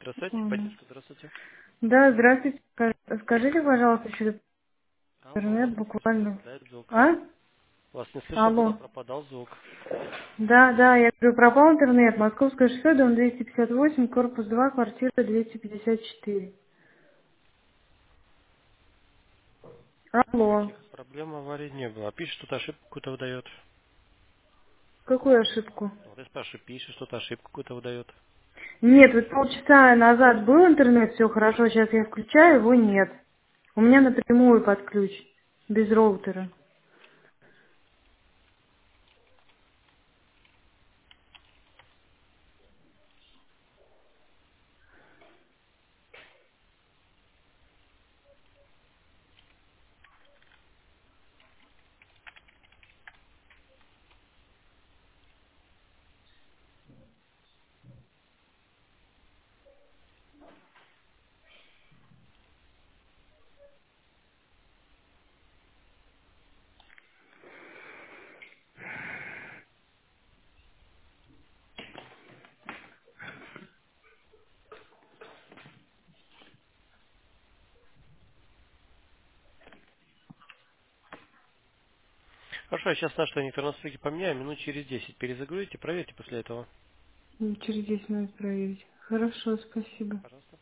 Здравствуйте, Ладно. Батюшка, здравствуйте. Да, здравствуйте. Скажите, пожалуйста, через Алло, вас интернет не слышно, буквально. пропадает звук. А? Вас не слышно было, Алло. пропадал звук. Да, я говорю, пропал интернет. Московское шоссе, дом 258, корпус 2, квартира 254. Алло. Никаких проблем аварий не было. Пишет, что-то ошибку какую-то выдает. Какую ошибку? Вот я спрашиваю, пишет, что-то ошибку какую-то выдает. Нет, вот полчаса назад был интернет, все хорошо, сейчас я включаю, его нет. У меня напрямую под ключ, без роутера. Хорошо, я сейчас наши настройки поменяю, минут через 10 перезагрузите, проверьте после этого. Через 10 минут проверить. Хорошо, спасибо. Пожалуйста.